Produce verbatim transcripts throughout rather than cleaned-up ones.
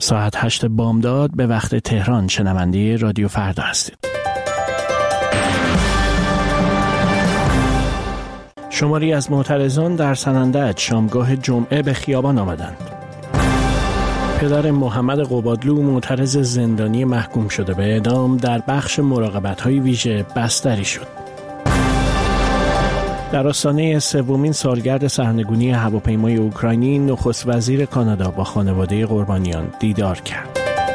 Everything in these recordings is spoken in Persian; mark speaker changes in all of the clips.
Speaker 1: ساعت هشت بامداد به وقت تهران شنونده رادیو فردا هستید. شماری از معترضان در سنندج شامگاه جمعه به خیابان آمدند. پدر محمد قبادلو معترض زندانی محکوم شده به اعدام در بخش مراقبت‌های ویژه بستری شد. در آستانه سومین سالگرد سرنگونی هواپیمای اوکراینی، نخست وزیر کانادا با خانواده قربانیان دیدار کرد.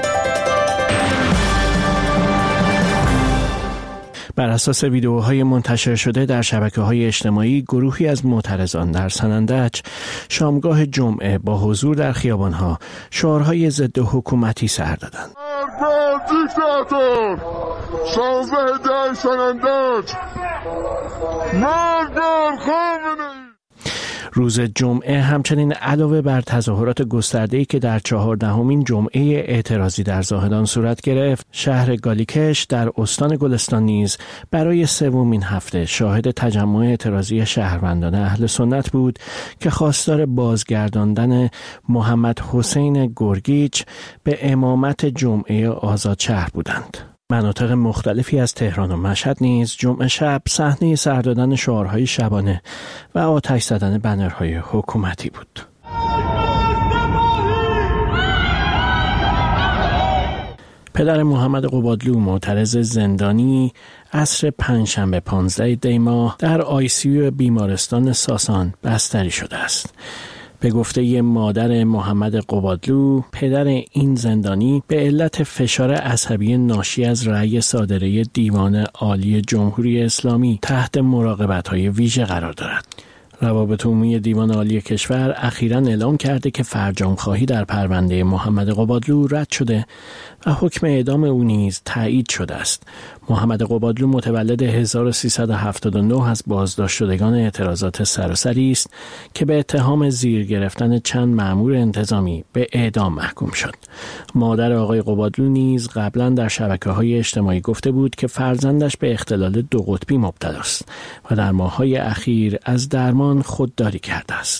Speaker 1: بر اساس ویدئوهای منتشر شده در شبکه‌های اجتماعی، گروهی از معترضان در سنندج شامگاه جمعه با حضور در خیابان‌ها شعارهای ضد حکومتی سر دادند. دیکتاتور شانزده دی سنندج، مرگ بر خامنه‌ای. روز جمعه همچنین علاوه بر تظاهرات گسترده‌ای که در چهاردهمین جمعه اعتراضی در زاهدان صورت گرفت، شهر گالیکش در استان گلستان نیز برای سومین هفته شاهد تجمع اعتراضی شهروندان اهل سنت بود که خواستار بازگرداندن محمد حسین گرگیچ به امامت جمعه آزاد شهر بودند. مناطق مختلفی از تهران و مشهد نیز جمعه شب صحنه سر دادن شعارهای شبانه و آتش زدن بنرهای حکومتی بود. پدر محمد قبادلو معترض زندانی عصر پنجشنبه پانزده دی ماه در آی سی یو بیمارستان ساسان بستری شده است. به گفته مادر محمد قبادلو، پدر این زندانی به علت فشار عصبی ناشی از رأی صادره دیوان عالی جمهوری اسلامی تحت مراقبت‌های ویژه قرار دارد. روابط عمومی دیوان عالی کشور اخیراً اعلام کرده که فرجام‌خواهی در پرونده محمد قبادلو رد شده و حکم اعدام او نیز تایید شده است. محمد قبادلو متولد هزار و سیصد و هفتاد و نه از بازداشت شدگان اعتراضات سراسری است که به اتهام زیر گرفتن چند مأمور انتظامی به اعدام محکوم شد. مادر آقای قبادلو نیز قبلا در شبکه‌های اجتماعی گفته بود که فرزندش به اختلال دو قطبی مبتلا است و در ماه‌های اخیر از درمان خودداری کرده است.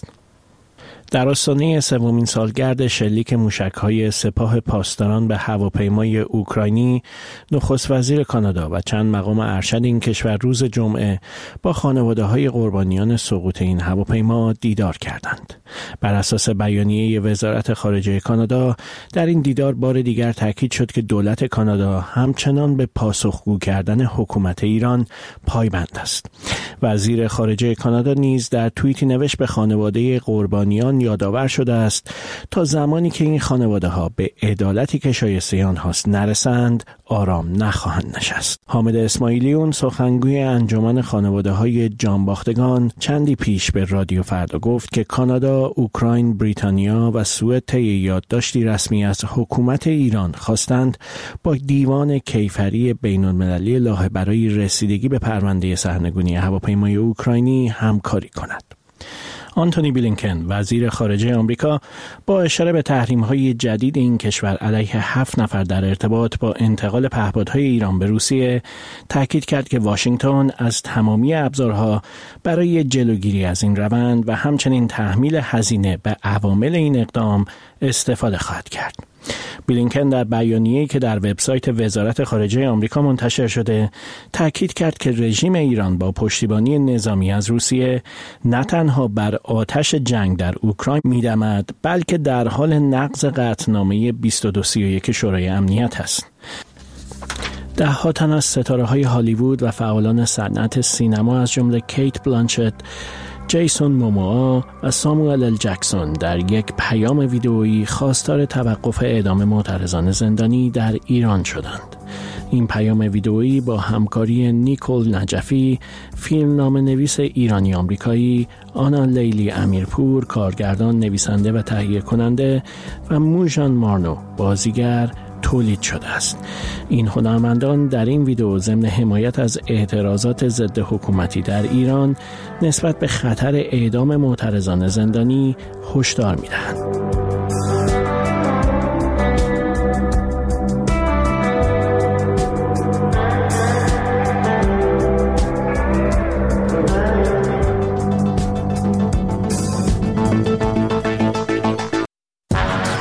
Speaker 1: در آستانه سومین سالگرد شلیک موشک‌های سپاه پاسداران به هواپیمای اوکراینی، نخست وزیر کانادا و چند مقام ارشد این کشور روز جمعه با خانواده‌های قربانیان سقوط این هواپیما دیدار کردند. بر اساس بیانیه وزارت خارجه کانادا، در این دیدار بار دیگر تاکید شد که دولت کانادا همچنان به پاسخگو کردن حکومت ایران پایبند است. وزیر خارجه کانادا نیز در توییتی نوشت به خانواده قربانیان یادآور شده است تا زمانی که این خانواده ها به عدالتی که شایسته آنهاست نرسند آرام نخواهند نشست. حامد اسماعیلیون، سخنگوی انجمن خانواده های جانباختگان، چندی پیش به رادیو فردا گفت که کانادا، اوکراین، بریتانیا و سوئد طی یادداشتی رسمی از حکومت ایران خواستند با دیوان کیفری بین‌المللی لاهه برای رسیدگی به پرونده سرنگونی هواپیمای اوکراینی همکاری کند. آنتونی بلینکن، وزیر خارجه آمریکا، با اشاره به تحریم‌های جدید این کشور علیه هفت نفر در ارتباط با انتقال پهپادهای ایران به روسیه، تاکید کرد که واشنگتن از تمامی ابزارها برای جلوگیری از این روند و همچنین تحمیل هزینه به عوامل این اقدام استفاده خواهد کرد. بلینکن در بیانیه‌ای که در وبسایت وزارت خارجه آمریکا منتشر شده، تاکید کرد که رژیم ایران با پشتیبانی نظامی از روسیه نه تنها بر آتش جنگ در اوکراین می‌دمد، بلکه در حال نقض قطعنامه بیست و دو سی و یک شورای امنیت است. ده ها تن از ستاره‌های هالیوود و فعالان صنعت سینما از جمله کیت بلانشت، جیسون موموآ و ساموئل ال جکسون در یک پیام ویدئویی خواستار توقف اعدام معترضان زندانی در ایران شدند. این پیام ویدئویی با همکاری نیکول نجفی، فیلمنامه نویس ایرانی آمریکایی، آنا لیلی امیرپور، کارگردان، نویسنده و تهیه کننده، و موژان مارنو، بازیگر، تولید شده است. این هنرمندان در این ویدئو ضمن حمایت از اعتراضات ضد حکومتی در ایران نسبت به خطر اعدام معترضان زندانی هشدار می‌دهند.